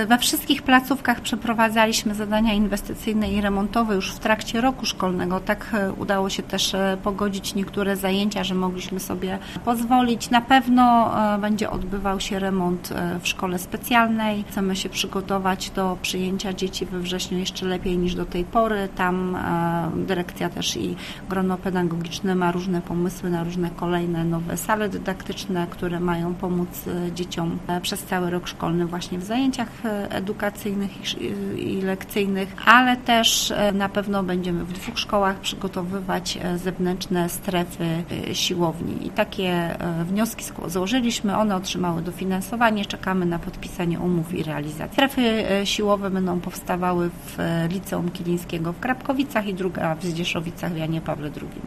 We wszystkich placówkach przeprowadzaliśmy zadania inwestycyjne i remontowe już w trakcie roku szkolnego. Tak udało się też pogodzić niektóre zajęcia, że mogliśmy sobie pozwolić. Na pewno będzie odbywał się remont w szkole specjalnej. Chcemy się przygotować do przyjęcia dzieci we wrześniu jeszcze lepiej niż do tej pory. Tam dyrekcja też i grono pedagogiczne ma różne pomysły na różne kolejne nowe sale dydaktyczne, które mają pomóc dzieciom przez cały rok szkolny właśnie w zajęciach edukacyjnych i lekcyjnych, ale też na pewno będziemy w 2 szkołach przygotowywać zewnętrzne strefy siłowni. I takie wnioski złożyliśmy, one otrzymały dofinansowanie, czekamy na podpisanie umów i realizację. Strefy siłowe będą powstawały w Liceum Kilińskiego w Krapkowicach i druga w Zdzieszowicach w Janie Pawle II.